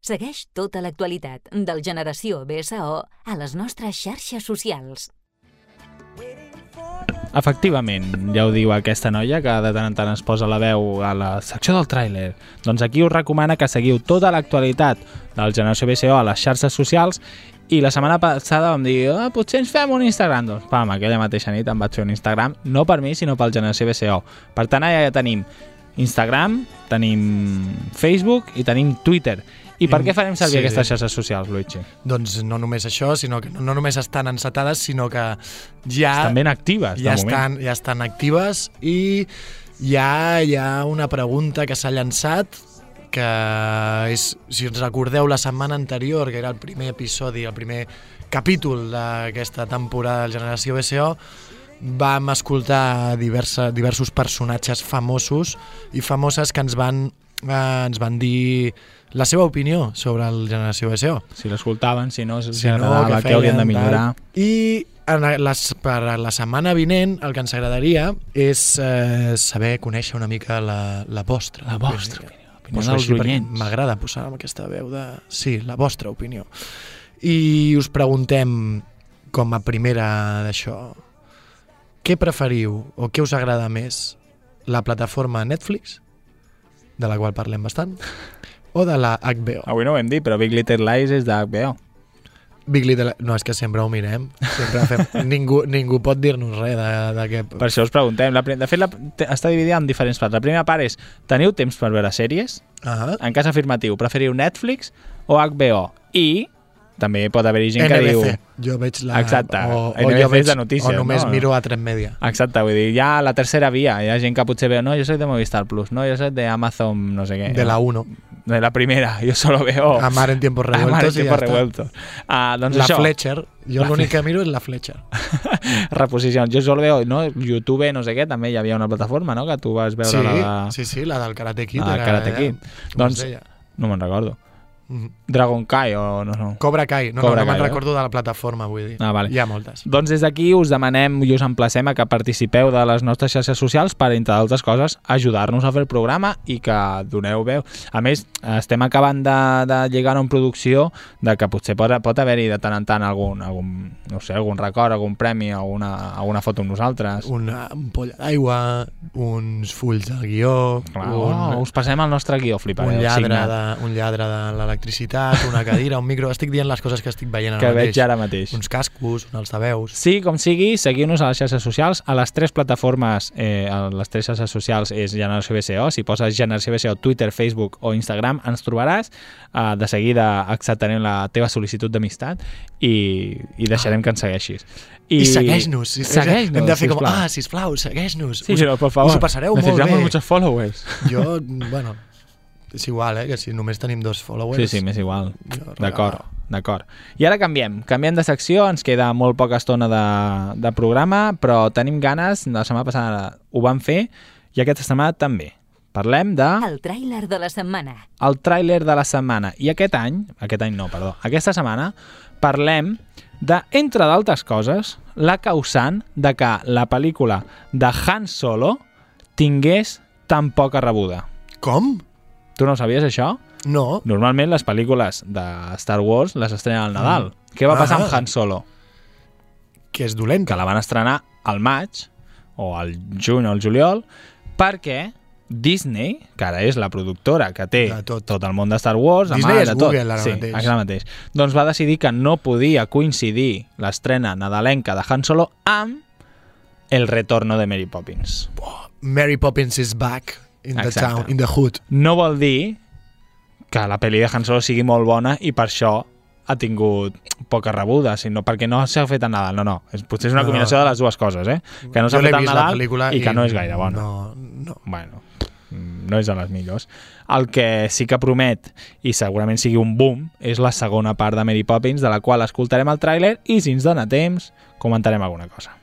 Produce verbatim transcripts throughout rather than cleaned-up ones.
Segueix tota l'actualitat del Generació B S O a les nostres xarxes socials. Efectivament, ja ho diu aquesta noia que de tant en tant es posa la veu a la secció del tràiler. Doncs aquí us recomana que seguiu tota l'actualitat del Generació B S O a les xarxes socials i la setmana passada vam dir ah, potser ens fem un Instagram. Doncs pam, aquella mateixa nit em vaig fer un Instagram, no per mi, sinó pel Generació B S O. Per tant, allà ja tenim Instagram, tenim Facebook i tenim Twitter. I per què farem servir sí, aquestes xarxes socials, Luigi? Doncs no només això, sinó que no només estan encetades, sinó que ja... Estan ben actives, ja de estan, moment. Ja estan actives i ja hi ha una pregunta que s'ha llançat que és, si us recordeu la setmana anterior, que era el primer episodi, el primer capítol d'aquesta temporada del Generació B S O, vam escoltar diversa, diversos personatges famosos i famoses que ens van, eh, ens van dir la seva opinió sobre el Generació B S O. Si l'escoltaven, si no, si, si agradava, no, què, què haurien de millorar. Tal. I en les, per la setmana vinent el que ens agradaria és eh, saber, conèixer una mica la, la vostra La vostra opinió. opinió pues dels oients. M'agrada posar amb aquesta veu de... Sí, la vostra opinió. I us preguntem, com a primera d'això, què preferiu o què us agrada més? La plataforma Netflix, de la qual parlem bastant, o de la H B O? Avui no ho hem dit, però Big Little Lies és de H B O. Big Little... No, és que sempre ho mirem. Sempre fem... ningú, ningú pot dir-nos res de, de què... Per això us preguntem. La, de fet, la, està dividida en diferents parts. La primera part és, teniu temps per veure sèries? Uh-huh. En cas afirmatiu, preferiu Netflix o H B O? I també pot haver-hi gent N B C. que diu... Jo veig la... Exacte. O, N B C o jo veig, de notícies, o només no? miro a tres Media. Exacte, vull dir, hi ha la tercera via. Hi ha gent que potser veu, no, jo soy de Movistar Plus, no, jo soy de Amazon, no sé què. De la uno. De la primera, jo solo veo... Amar en tiempos revueltos. Amar en tiempos i ja revueltos. Ah, doncs la això. Fletcher. Jo La l'únic que miro és la Fletcher. Reposicions. Jo solo veo, no, YouTube, no sé què, també hi havia una plataforma, no?, que tu vas veure sí, la de... Sí, sí, la del Karate Kid. La era, Karate Kid. Eh? Doncs, no me'n recordo. Mm-hmm. Dragon Kai o no, no. Cobra Kai. No, Cobra no, no Kai, me'n eh? recordo de la plataforma, vull dir. Ah, vale. Hi ha moltes. Doncs des d'aquí us demanem i us emplacem a que participeu de les nostres xarxes socials per, entre altres coses, ajudar-nos a fer el programa i que doneu veu. A més, estem acabant de, de lligar en producció de que potser pot, pot haver-hi de tant en tant algun, algun, no sé, algun record, algun premi, alguna, alguna foto amb nosaltres. Una ampolla d'aigua, uns fulls de guió... Clar, un, oh, us passem el nostre guió, flipareu. Un lladre, de, un lladre de l'electricitat, una cadira, un micro... Estic dient les coses que estic veient ara que mateix. veig ara mateix. Uns cascos, uns altaveus... Sí, com sigui, seguiu-nos a les xarxes socials. A les tres plataformes, eh, a les tres xarxes socials és Generació B S O. Si poses Generació B S O, Twitter, Facebook o Instagram, ens trobaràs. Uh, de seguida acceptarem la teva sol·licitud d'amistat i, i deixarem que ens segueixis. I, I segueix-nos. Segueix-nos, hem de fer com, sisplau. ah, sisplau, segueix-nos. Sí, us, però, por favor, us ho passareu molt bé. necesitamos muchos followers. Jo, bueno, és igual, eh, que si només tenim dos followers... Sí, sí, m'és igual. D'acord, d'acord. I ara canviem. Canviem de secció, ens queda molt poca estona de, de programa, però tenim ganes, la setmana passada ho vam fer, i aquesta setmana també. Parlem de... El tràiler de la setmana. El tràiler de la setmana. I aquest any, aquest any no, perdó, aquesta setmana parlem de, entre d'altres coses, la causant de que la pel·lícula de Han Solo tingués tan poca rebuda. Com? Tu no sabies això? No. Normalment les pel·lícules de Star Wars les estrenen al Nadal. Mm. Què va passar ah. amb Han Solo? Que és dolent. Que la van estrenar al maig, o al juny o al juliol, perquè Disney, que ara és la productora que té tot. tot el món de Star Wars, Disney és de Google tot. ara sí, mateix. Ara mateix. Doncs va decidir que no podia coincidir l'estrena nadalenca de Han Solo amb el retorno de Mary Poppins. Oh, Mary Poppins is back in the Exacte. town, in the hood. No vol dir que la pel·li de Han Solo sigui molt bona i per això ha tingut poca rebuda, sinó perquè no s'ha fet a Nadal. No, no. És, potser és una combinació no. de les dues coses, eh? Que no s'ha fet a Nadal i que no és gaire bona. No, no. Bueno, no és de les millors. El que sí que promet, i segurament sigui un boom, és la segona part de Mary Poppins, de la qual escoltarem el tràiler i, si ens dona temps, comentarem alguna cosa.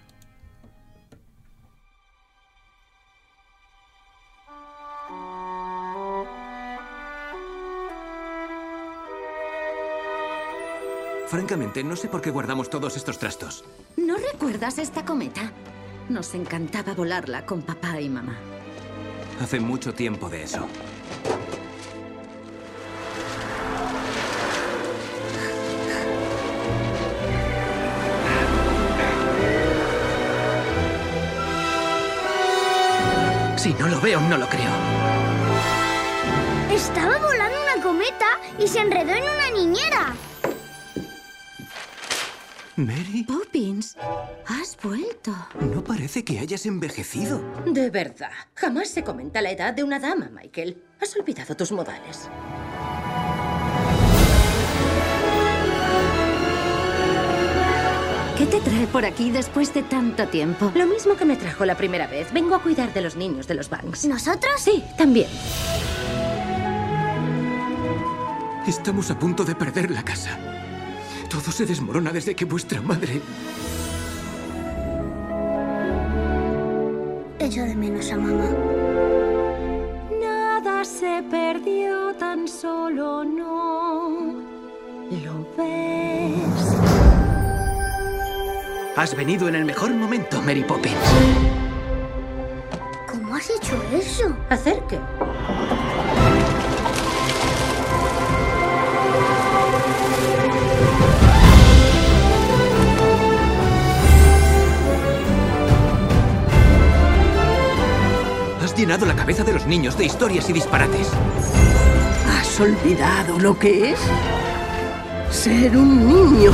Francamente, no sé por qué guardamos todos estos trastos. ¿No recuerdas esta cometa? Nos encantaba volarla con papá y mamá. Hace mucho tiempo de eso. Si no lo veo, no lo creo. Estaba volando una cometa y se enredó en una niñera. ¿Mary? Poppins, has vuelto. No parece que hayas envejecido. De verdad, jamás se comenta la edad de una dama, Michael. Has olvidado tus modales. ¿Qué te trae por aquí después de tanto tiempo? Lo mismo que me trajo la primera vez. Vengo a cuidar de los niños de los Banks. ¿Nosotros? Sí, también. Estamos a punto de perder la casa. Todo se desmorona desde que vuestra madre... Echo de menos a mamá. Nada se perdió, tan solo no lo ves. Has venido en el mejor momento, Mary Poppins. ¿Cómo has hecho eso? ¿Hacer qué? Has llenado la cabeza de los niños de historias y disparates. ¿Has olvidado lo que es ser un niño?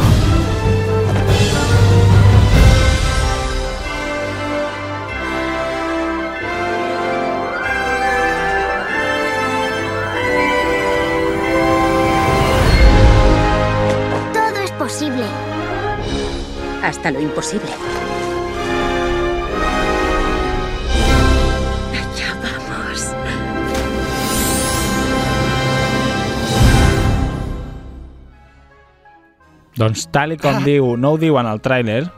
Todo es posible. Hasta lo imposible. Ya vamos. Doncs tal i com diu, no ho diu en el tràiler,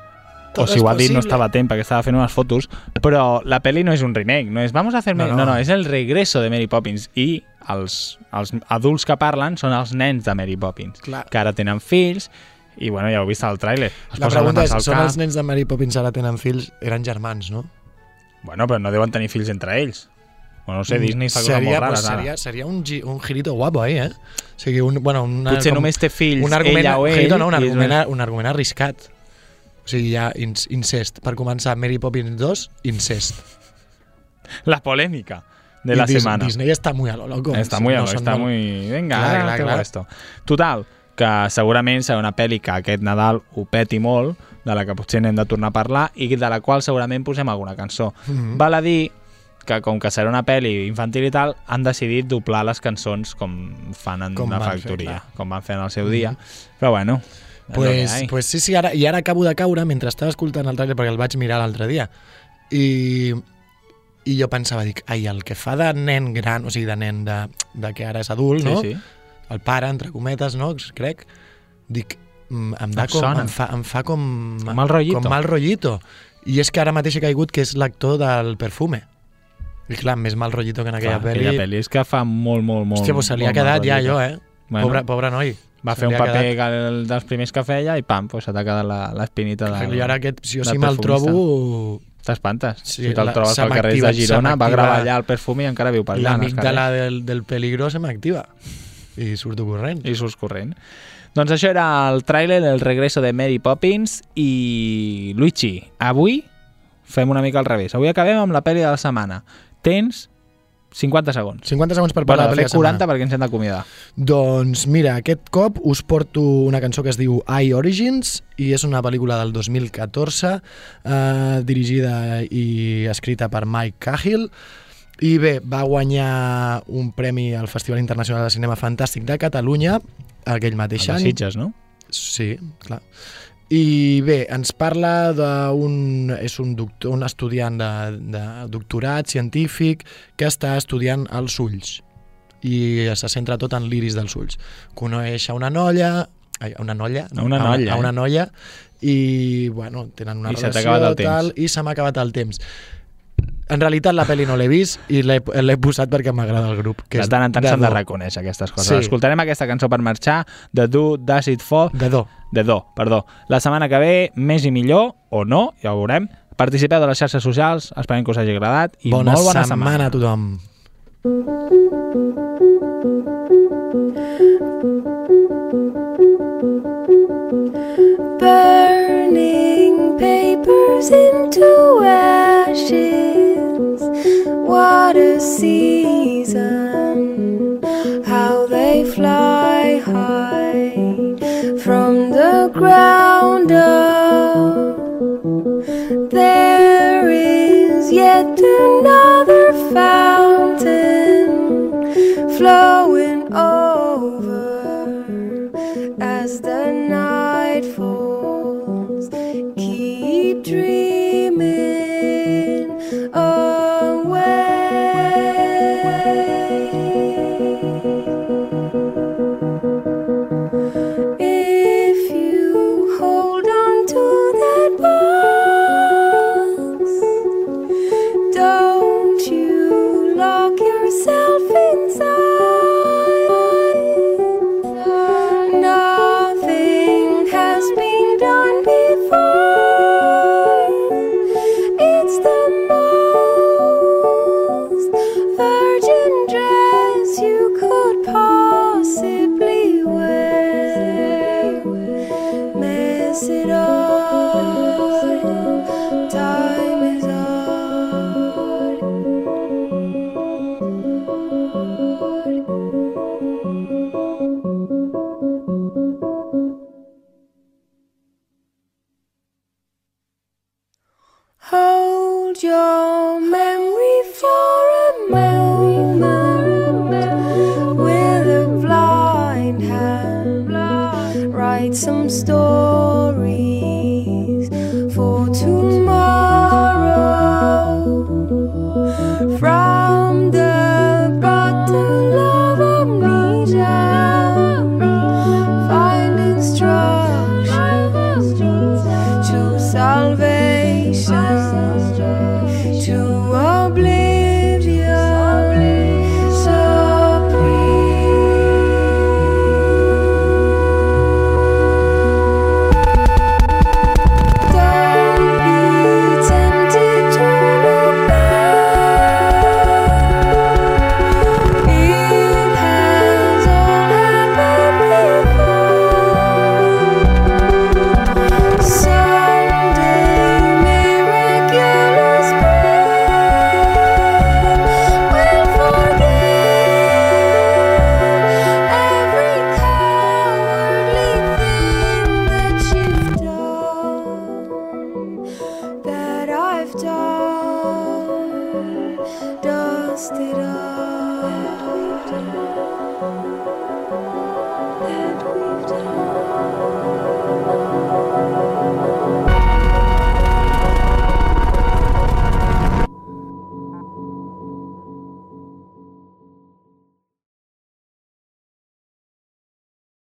o si ho ha dit no estava atent perquè estava fent unes fotos, però la pel·li no és un remake, no és vamos a hacer... No, no, no és el regreso de Mary Poppins i els, els adults que parlen són els nens de Mary Poppins, Clar. que ara tenen fills i bueno, ja heu vist al tràiler. La pregunta és, són els nens de Mary Poppins ara tenen fills? Eren germans, no? Bueno, però no deuen tenir fills entre ells. Bueno, no sé, Disney fa coses molt rares, pues seria, seria un, gi, un girito guapo ahí, eh? O sigui, un, bueno, una, potser com, només té fills un argument, ella o ell. Girito, no, un, i argument, és... un argument arriscat. O sigui, hi ha incest. Per començar, Mary Poppins dos, incest. La polèmica de I la Dis, setmana. Disney està muy a lo loco. Està muy a lo, no està molt... muy... Venga, clar, ara clar, te clar. esto. Total, que segurament serà una pel·li que aquest Nadal ho peti molt, de la que potser n'hem de tornar a parlar i de la qual segurament posem alguna cançó. Mm-hmm. Val a dir que com que serà una pel·li infantil i tal, han decidit doblar les cançons com fan en Com una van factoria, fer, com van fer en el seu dia. Però bueno, és Pues, el que hi ha. pues sí, sí, ara, i ara acabo de caure mentre estava escoltant el trailer perquè el vaig mirar l'altre dia. I, I jo pensava, dic, ai, el que fa de nen gran, o sigui, de nen de, de que ara és adult, no? Sí, sí. El pare, entre cometes, no? Crec. Dic, mm, em, da Em com, sona. em, fa, em fa com... Com mal rollito. Com mal rollito. I és que ara mateix he caigut que és l'actor del Perfume. I clar, més mal rollito que en aquella Clar, pel·li. aquella pel·li és que fa molt, molt, molt... Hòstia, pues se li ha molt quedat mal ja rollito. jo, eh? Bueno, pobre, pobre noi. va Se fer un li ha paper quedat. que el dels primers que feia i pam, pues se t'ha quedat la- l'espinita de... I ara aquest, si jo del sí me'l perfumista. trobo... T'espantes. Sí, si te'l la- trobes se pel carrer m'activa- de Girona, se va m'activa gravar allà el Perfume i encara viu per allà. L'amic de la del, del peligro se m'activa. I surto corrent. I surts corrent. Doncs això era el tràiler, el regreso de Mary Poppins i Luigi, avui fem una mica al revés. Avui acabem amb la pel·li de la setmana. Tens cinquanta segons. cinquanta segons per Bueno, parlar de de fer quaranta perquè ens hem d'acomiadar. Doncs mira, aquest cop us porto una cançó que es diu I Origins i és una pel·lícula del dos mil catorze eh, dirigida i escrita per Mike Cahill i bé, va guanyar un premi al Festival Internacional de Cinema Fantàstic de Catalunya aquell mateix A les any. Sitges, no? Sí, clar. I bé, ens parla d'un és un, doctor, un estudiant de, de doctorat científic que està estudiant els ulls i se centra tot en l'iris dels ulls. Coneix a una noia, ai, a una noia, A una a noia, una, a una eh? noia i bueno, tenen una I se t'ha relació acabat el temps. tal, i se m'ha acabat el temps. En realitat la pel·li no l'he vist i l'he l'he posat perquè m'agrada el grup. Que De és tant en tant The s'han de Do. reconèixer aquestes coses. Sí. Escoltarem aquesta cançó per marxar, The Do, Does It For, The Do. The Do, perdó. La setmana que ve, més i millor, o no, ja ho veurem. Participeu de les xarxes socials, esperem que us hagi agradat i Bona, molt bona setmana setmana. a tothom. Burning papers into ashes, fly high from the ground up. There is yet another fountain flowing over as the night falls. Keep dreaming away. If you hold on to that box, don't you lock yourself inside. Nothing has been done before. It's the most virgin dress you could possibly wear. Mess it up, time is up. Hold your memory for a moment with a blind hand. Write some story